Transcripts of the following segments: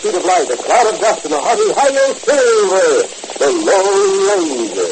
speed of light, a cloud of dust, and a hearty hi-yo silver, the Lone Ranger.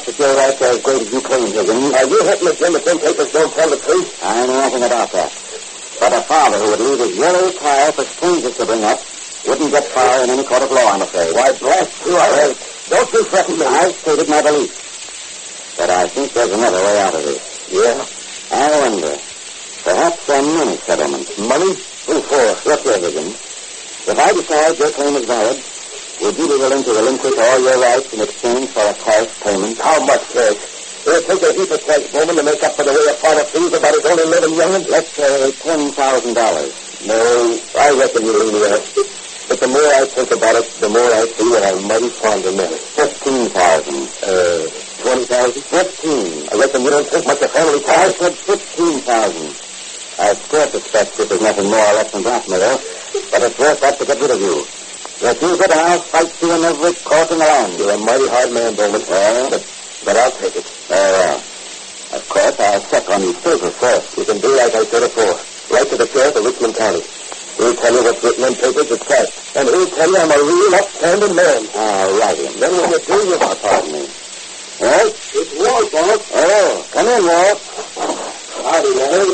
I know nothing about that. But a father who would leave his yellow tire for strangers to bring up wouldn't get far in any court of law, I'm afraid. Why, blast you, don't you threaten me. I've stated my belief. But I think there's another way out of this. Yeah? I wonder. Perhaps a money settlement. Money? Who for? Look here, Higgins. If I decide your claim is valid, would you be willing to relinquish all your rights in exchange for a cash payment? How much cash? It'll take a heap of cash, Bowman, to make up for the way a father feels about his only living young'un. Let's say $10,000. No, I reckon you'll leave me out. But the more I think about it, the more I feel that I'm mighty fond of money. 15,000. 20,000? 15. I reckon you don't think much of family I ties. said 15,000. I still suspect this is nothing more or less than blackmail, but it's worth that to get rid of you. Refuse it, and I'll fight you in every court in the land. You're a mighty hard man, Bowman. But I'll take it. Of course, I'll check on these papers first. You can do like I said before. Write to the sheriff of Richmond County. He'll tell you what's written on papers that's cash. And he'll tell you I'm a real upstanding man. I'll write him. Then when you do, you... Pardon me. Well, It's Walt, boss. oh, come in, Walt. Howdy, Larry.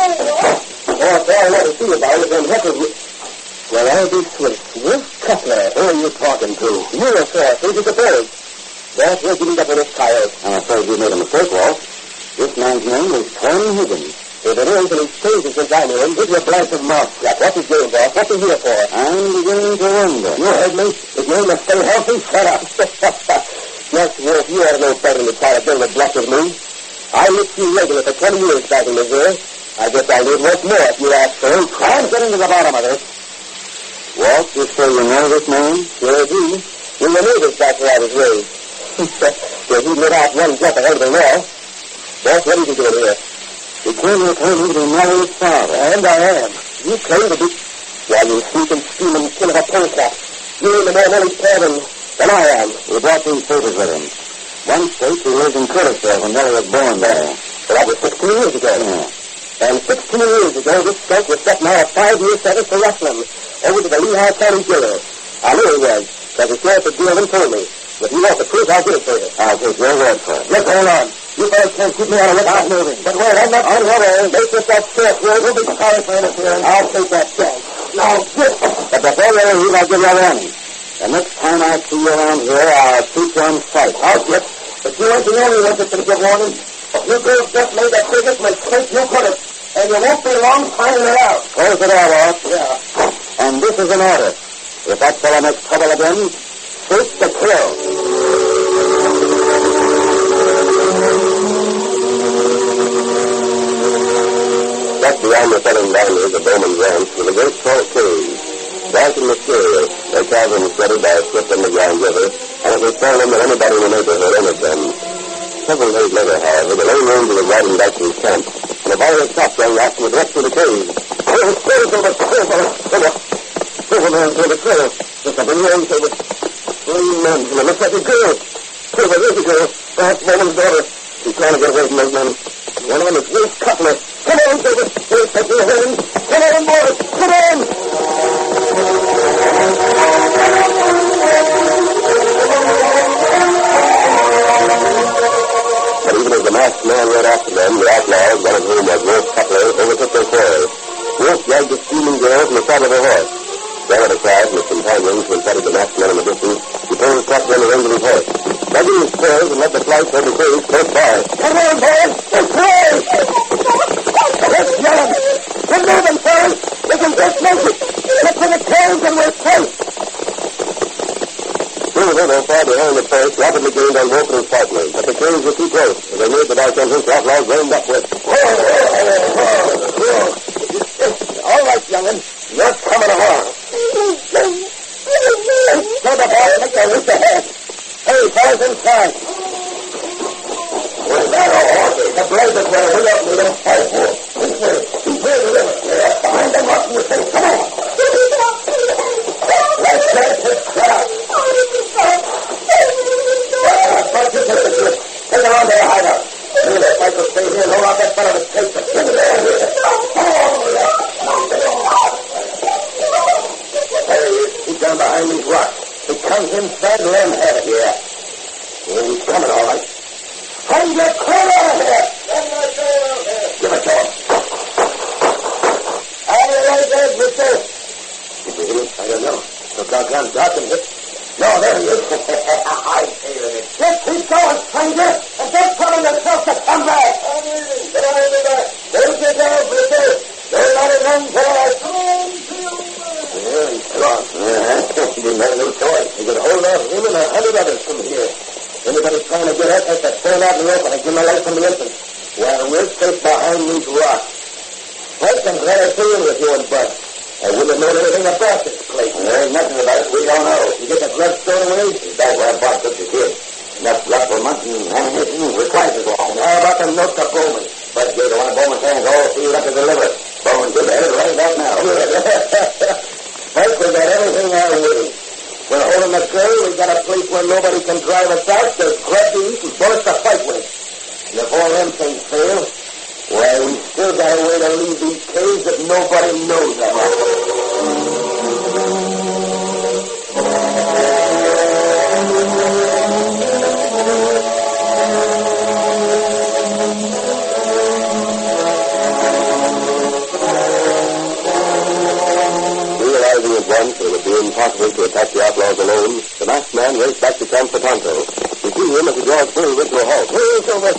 Boss, all I want to see about is them records. Well, I'll be Swift. Swift Cutler. Who are you talking to? You, sir. Who's the bird? Boss, where'd you meet up with this coyote? I'm afraid you made a mistake, Walt. This man's name is Clem Higgins. If it is, and he's changed it since I knew him, give you a blast of mouthtrap. What's his game, boss? What's he here for? I'm beginning to wonder. You heard me. If you aim to stay healthy, shut up. Yes, Wolf, you ought to know better than to try to build a bluff with me. I licked you regular for 20 years back in Missouri. I guess I need much more if you ask for him. I'm getting to the bottom of this. Walt, you say you know this man? Sure do. We were neighbors back where I was raised. Well, he lit out one jump ahead of me now. Boss, what are you doing here? You came here told me to be Nelly's father. And I am. You claim to be... While you sneaking, scheming, killing a polecat. You ain't the more Nelly's pair than I am. He brought these papers with him. One states he lives in Curtisville when Nelly was born there. Well, that was 16 years ago. Yeah. And 16 years ago, this skunk was setting out a 5-year sentence for rustling over to the Lehigh County Jail. I knew he was, because the sheriff at Dearman told me. If you want the proof, I'll get it for you. I'll take your word for it. Look, hold on. You fellas can't keep me out of it. I'm moving. But wait, I'm not on the way. Make this that sheriff here. We'll be sorry for interfering. I'll take that chance. Now, get. But before you leave, I'll give you a warning. The next time I see you around here, I'll shoot you on sight. I'll get. But you ain't the only one that's going to give warning. You girls just made that business my place. You put it. And you won't be long finding it out. Close the door, Walt. Yeah. And this is an order. If that fellow makes trouble again, shoot to kill. Just beyond the southern boundaries of Bowman Ranch was a great salt cave. Dark and mysterious, their caverns studded by a slip in the Grand River, and it was seldom that anybody in the neighborhood entered them. Several days later, however, the lane range was riding back to his camp, and a violent shotgun rocked in the direction of the cave. Silver to the trail. There's something wrong, Silver. 3 men, and it looks like a girl. Silver, there's a girl. Perhaps Bowman's daughter. She's trying to get away from those men. One of them is Wolf Cutler. Come on, Silver. We'll take your hand. Come on, boys. Come on. But even as the masked man rode after them, the outlaws, one of whom was Wolf Cutler, overtook their quarry. Wolf dragged the screaming girl from the side of the horse. Down at the side, and his companions, who sighted the masked man in the distance, he pulled the shotgun and ran to his horse. Dragging his spurs and let the flight toward the cave close by. Come on, boys! Let's play! Let's yell! We're moving, fellas! We can just make it! Get to the caves and we're safe! Soon as they were far behind the first, rapidly gained on Wolf and his partners, but the caves were too close. As they neared the dark entrance, the outlaws reined up with. All right, young'un. You're coming along. So the boss, make your reach ahead. Hey, fellas inside. Where's that all? The blaze is where we up. We don't fight for. This way. He's near the river. Yeah, behind them up in the face. Come on. Let's get his crowd. Take her on to the hideout. Maybe that fight will stay here and hold out that fellow to take the king of the area. He's down behind these rocks. He comes inside and let him have it. Yeah. Well, he's coming, all right. Find your clear out of here. Give it to him. doggone got him. No, there he is. I feel it. Just keep going, stranger, and don't tell him yourself to come back. Get on over there. There's your dog, Mister. They're not at home for us. Yeah, he's gone. He didn't have no choice. He could hold on him and 100 others from here. Anybody trying to get us has to turn out in the open and give him a light from the entrance. While we're safe behind these rocks. I can let us in with you and Bud. I wouldn't have known anything about this place. There's nothing about it. We don't know. You get the blood stored away? That's what I bought what you did. Enough blood for months and ammunition requires it all. How about the note to Bowman? But you're the one of Bowman's hands all sealed up to deliver. Bowman, give the head right about now. First, we got everything our way. We're holding the trail. We got a place where nobody can drive us out. There's grub to eat and bullets to fight with. And if all them things fail, well, we still got a way to leave these caves that nobody knows about. Realizing at once it would be impossible to attack the outlaws alone, the masked man raced back to Camp Potanto. We see him as he draws forward to a halt. Where's over?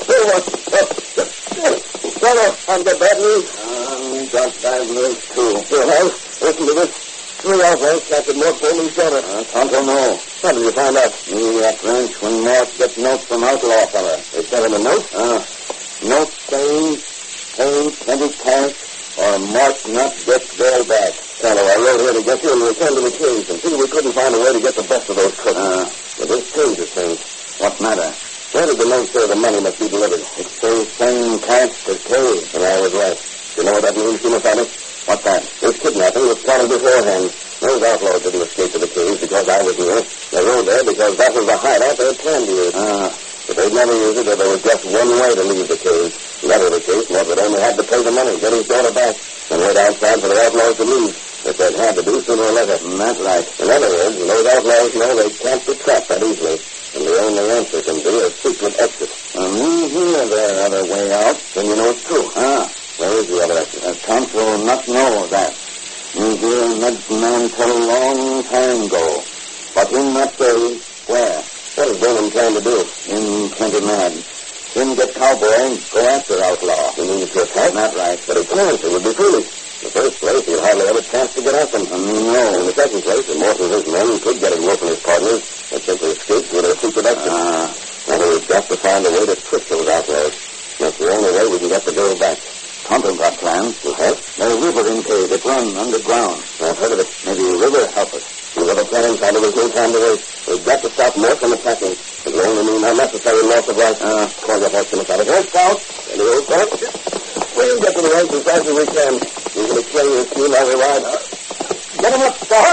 Fellow, I've got bad news. We got bad news, too. Well, listen to this. 3 outlaws captured Mort Bowman's daughter. Tonto, no. How did you find out? Me at ranch when Mort gets notes from outlaw fella. They sent him a note? Note saying, pay 20 cash or Mort not get bail back. Fellow, I rode here to get you and return to the caves and see we couldn't find a way to get the best of those crooks. But this changes things. What matter? Where did the note say the money must be delivered? It says same cash to cave. And I was right. You know what that means, Kimasabi? What's that? This kidnapping was plotted beforehand. Those outlaws didn't escape to the caves because I was here. They rode there because that was the hideout they had planned to use. But they'd never use it if there was just one way to leave the caves. That was the case, Mort would only have to pay the money, get his daughter back, and wait outside for the outlaws to leave. If they'd had to do sooner or later. That's right. In other words, those outlaws know they can't be trapped that easily. And the only answer can be a secret exit. Me hear the other way out. Then you know it's true. Where is the other exit? Tonto not know that. Me hear that man tell a long time ago. But in that day, where? What is Bowman trying to do? Him plenty mad. Him get cowboy and go after outlaw. You mean to attack? Not right. But he can't. It would be foolish. In the first place, he'll hardly have a chance to get at them. No. In the second place, if Mort and his men could get away from his partners, they'd simply escape with a secret exit. Now, we've got to find a way to trick those outlaws. That's the only way we can get the girl back. Tonto got plans. You have? There's a river in cave. It runs underground. I've heard of it. Maybe a river help us. You have a plan, Tonto. There's no time to waste. We've got to stop Mort from attacking. It will only mean unnecessary loss of life. Call your horse, Kimasabi. Go south. And the old fellow. We'll get to the ranch as fast as we can. We're going to kill your scheme while we ride. Get him up, Star.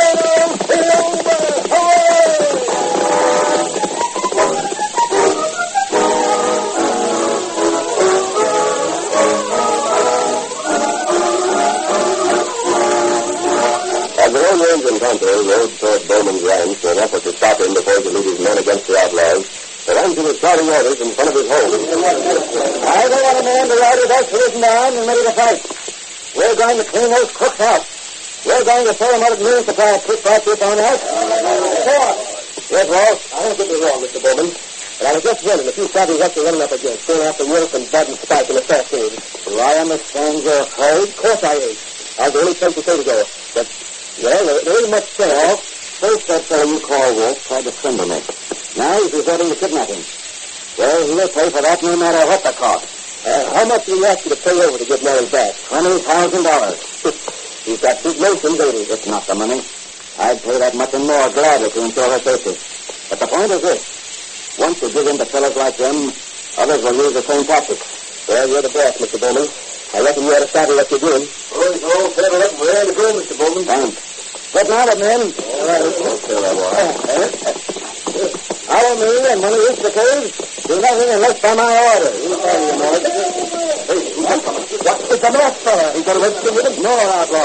As the Lone Ranger and Tonto rode toward Bowman's ranch in an effort to stop him before he could lead his men against the outlaws, the rancher was shouting orders in front of his home. I don't want a man to ride with us who isn't armed and ready to fight. We're going to clean those crooks out. We're going to throw them out of the supply of quick right here on us. Yes, Ross. I don't get me wrong, Mr. Bowman. But I was just wondering if you started what you're running up against, going after Wolf and Bud and Spike in the first game. Do I understand you're afraid? Of course I am. I was the only place to say to go. But, well, there ain't much say. First, that fellow you call Wolf tried to swindle me. Now he's resorting to kidnapping. Well, he'll pay for that no matter what the cost. How much do you ask you to pay over to get Mary back? $20,000. He's got big notions, ain't he? It's not the money. I'd pay that much and more gladly to ensure her safety. But the point is this. Once you give in to fellows like them, others will use the same tactics. Well, you're the boss, Mr. Bowman. I reckon you ought to start what you're doing. Oh, it's all settled up. We're ready to go, Mr. Bowman. Thanks. Get out of men. All right. Okay, that boy. Follow me, and when we reach the caves, do nothing unless by my order. You know, Hey, what's the mask fella? He's got a register with him? No, outlaw.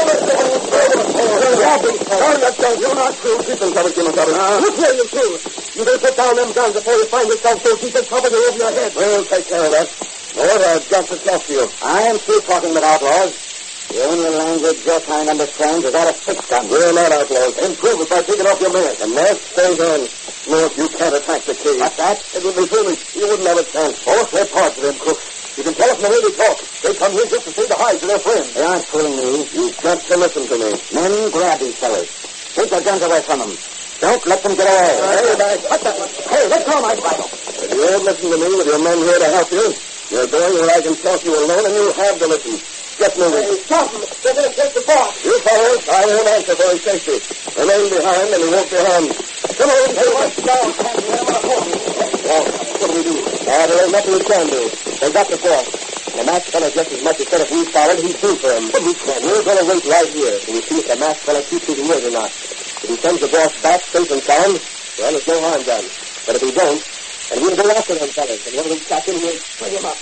You're not true. Keep them covered, Kimasabi. Look here, you two. You better put down them guns before you find yourself so deep in trouble over your head. We'll take care of that. Lord, I've got to talk to you. I am through talking with outlaws. The only language your kind understands is that of six gun. We're not outlaws. Improve it by taking off your mask. And mask stays on. North, you can't attack the cave. What's that? It would be foolish. You wouldn't have a chance. Both they're parts of them crooks. You can tell us the way they talk. They come here just to say the hides of their friends. They aren't fooling me. You've got to listen to me. Men, grab these fellas. Take their guns away from them. Don't let them get away. Hey, let go, my brother. If you won't listen to me with your men here to help you, you're going where I can talk you alone, and you'll have to listen. Get moving. Hey, stop them. They're going to take the boss. You fellows, I won't answer for his safety. Remain behind, and he won't be harmed. Come on, Hey, what's down? Well, what do we do? There ain't nothing we can do. They got the boss. The masked fellow just as much as said if we followed, he'd do for him. But we can't. We're going to wait right here till we see if the masked fellow keeps his word or not. If he sends the boss back safe and sound, well, there's no harm done. But if he don't, and we'll go after them fellas, and when we catch him, we'll bring him up.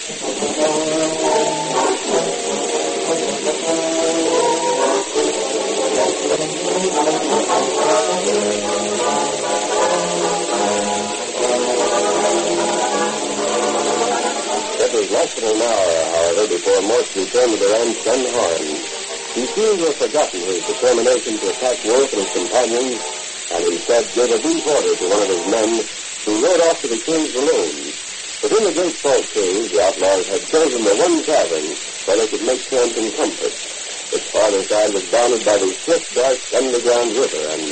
It was less than an hour, however, before Morse returned to the ranch unharmed. He seemed to have forgotten his determination to attack Wolf and his companions, and instead gave a brief order to one of his men who rode off to the caves alone. But in the Great Salt Cave, the outlaws had chosen the one cavern where they could make camp in comfort. Its farther side was bounded by the swift, dark, underground river, and...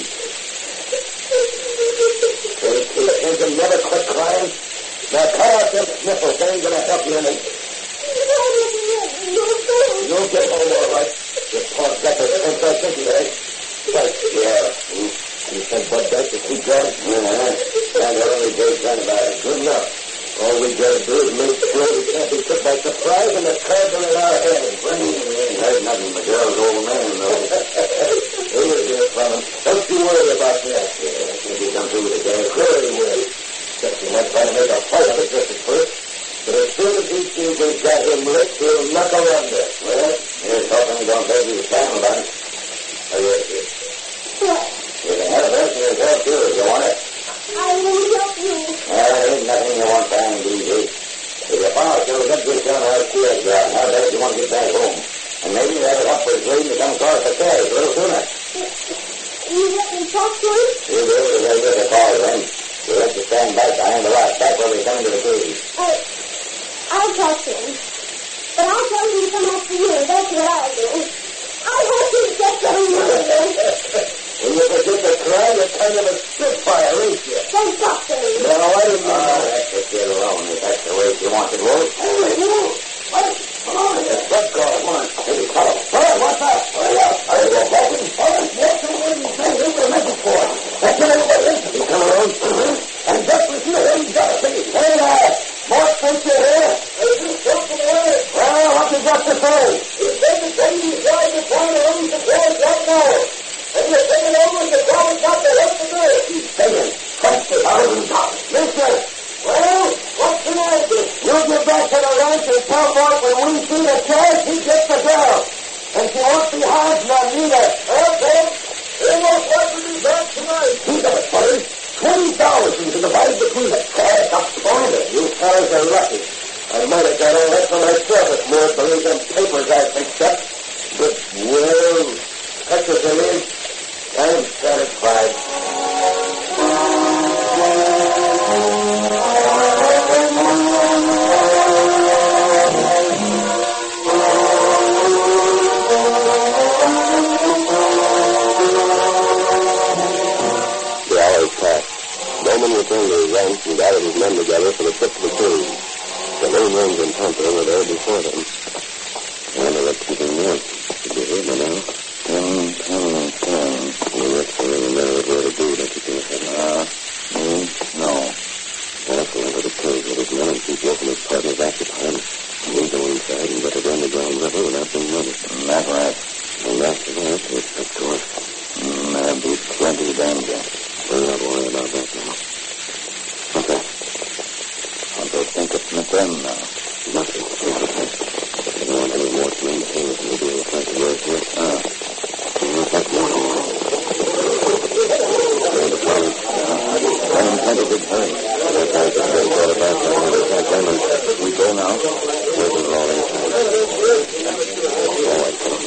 They can never quit crying. Now, cut out them sniffles. They ain't going to help you any. You'll get home all right. Your pa's got the sense I think he has. Right, yeah. You said Bud Dyke to keep going? Yeah. That's the only great thing about it. Good enough. All we got to do is make sure we can't be took by surprise and the cards are in our heads. There's nothing. Miguel's old man, though. He'll hear from him. Don't you worry about that. If he comes through with the gang, sure he will. Except he might try to make a fight of it just at first. But as soon as he sees we've got him licked, he'll knuckle under. Well, here's hoping he don't take his time about it. Oh, yes. What? You can have it yourself, too, if you want it. I will help you. There ain't nothing you want done, D.J. If your father shows up to down our field ground, how bad you want to get back home? And maybe have it up for his waiting to come across the carriage a little sooner. You let me talk to him? You'll be able to get the call then. You'll have to stand back behind the rock, back where we come into the cave. I'll talk to him. But I'll tell him to come after you. That's what I'll do. I hope he gets what he wants. When you forget to cry, you're kind of a spitfire, ain't you? Don't talk to me. No, I didn't mean that. That's the kid alone, if that's the way she wants it, Wolf. What? Come on, it's good call. Come on. Hey, fellow. Hey, what's up? Hurry up. Hurry up, Walton. What's the word you say? Who's the message for? That's what everybody is. You come along? And just listen to him. He's got to say it. Hey, Morse, don't you hear? Hey, you spoke to me. Well, what's he got to say? He said the thing he's trying to find a room to close right now. And you're taking over the problem got the right to do it. He's saying $20,000. Mister, well, what's the matter? You'll get back to the ranch and tell Mark when we see the cash, he gets the girl. And she won't be hiding on neither. Okay. He won't want to be back tonight. He got it, buddy. 20,000 to divide between us. Cash up on it. You fellas are lucky. I might have got all that for myself if more believe them papers I fixed up. But, well, that's what it is. I'm satisfied. The hours passed. Bowman returned to his ranch and gathered his men together for the trip to the cave. The Lone Ranger and Tonto were there before them. And the rest of the north. Did you hear me now? 10. Well, that's the only matter of where to do, don't you think? No. Well, go into the cave with his men and keep Wolf and his partners occupied. We'll go inside and get to the underground river without being noticed. That's right. And after that, it's up to us. There'll be plenty of danger. We'll not worry about that now. Okay. I don't think it's McLean now. Nothing. I don't want any more to maintain it. Maybe we'll try to work here. That's more. I'm in plenty good hurry. That's how I can get all about that. We go now. This is all inside. All right,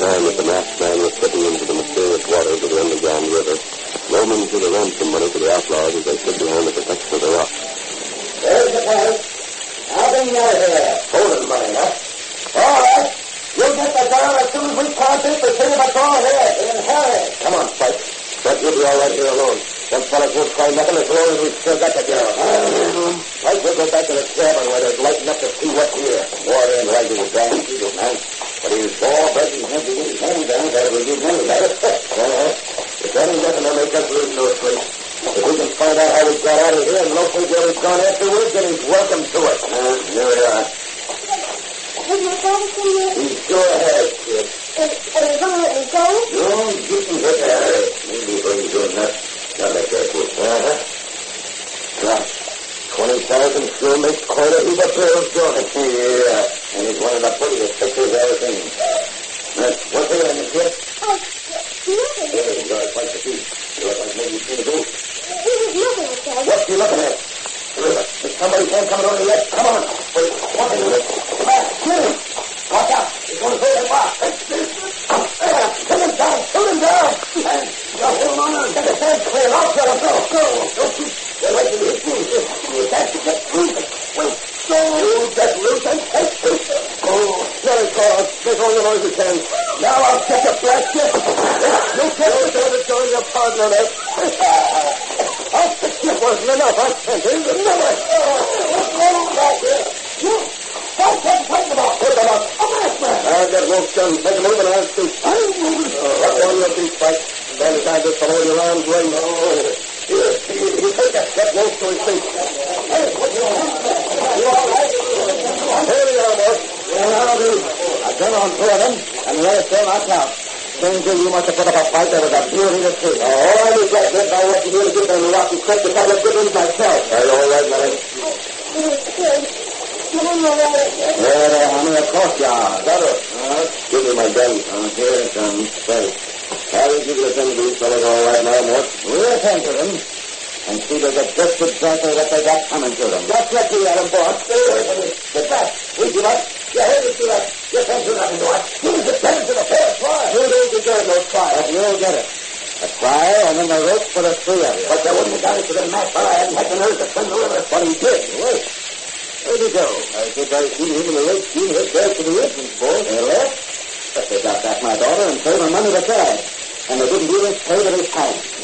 time that the masked man was slipping into the mysterious waters of the underground river, roaming through the ransom money to the outlaws as they stood behind the protection of the rock. There's the place. I'll bring you out of here. Holding money, huh? All right. You'll get the gun as soon as we count it. The city must all here. In hurry. Come on, Spike. But you'll be all right here alone. Them fellas won't try nothing as long as we've still got the girl. Spike, we'll go back to the cabin where there's lighting up to see what's here. Water ain't right to the damn eagle, man. But he's all better than him to get his hands down that we'll give him that. If that ain't nothing to make us lose no sleep. If we can find out how we got out of here and locate where he's gone afterwards, then he's welcome to it. Here we are. Has my father come yet? He's sure has, kid. And he's going to let me go? No, you can get out of it. Maybe he's doing that. Not like that, kid. Right. 20,000 sure makes quite a heap of bills, don't it? Yeah. And he's one of the prettiest pictures I've ever seen. What's there in the kid? Oh, nothing. There you go. It's like the feet. You look like maybe you've seen a ghost. It was nothing, I said. What you looking at? There's somebody coming over yet. Come on. Wait, what is it? Come on, shoot him. Watch out. He's going to throw that box. Shoot him down. Shoot him down. Hold on. Get his hands clear. I'll kill him. Go. Don't shoot. They're right to the hit. You have to get through. Wait. Go. Get loose and take it. Oh, there it goes. Make all the noise you can. Now I'll take a blast you. You can't do it. Join your partner, mate. I'll fix you. Wasn't enough. I can't do it. Never. What's going on back here? You. Take them off. Put them up. I'll get Wolf's gun. Take a move and I'll shoot. I'm moving. Up on your feet, Spike. Then the time just follow your arms ring. Here, you take that. Get Wolf to his feet. Hey, what you want? You all right? Here we are, boss. Well, I'll do. I've done on two of them, and the other still knocked out. Stranger, you must have put up a fight that was a beauty to see. All I was that by what you really did on the rocky cliff, but I was good ones myself. Are you all right, Larry? It was good. You didn't know that. Yeah, honey, of course you are. Got it. Give me my gun. Here it comes. Say, Harry, give you the thing to these fellas all right now, Mort. We'll attend to them and see that they're just exactly what they got coming to them. Just let me at them, boss. Stay away from me. Get back. We give up. You heard me do that. You can't do nothing to us. You just attend to the fair trial. You don't deserve no trial. You'll get it. A trial and then the rope for the three of you. But you wouldn't have got it to the match, but I hadn't had the nerve to send the river. But he did. Wait. Where'd he go? I think I seen him in the late team head there to the entrance, boy. They left? But they got back my daughter and paid her money to cash. And they didn't even pay to his time.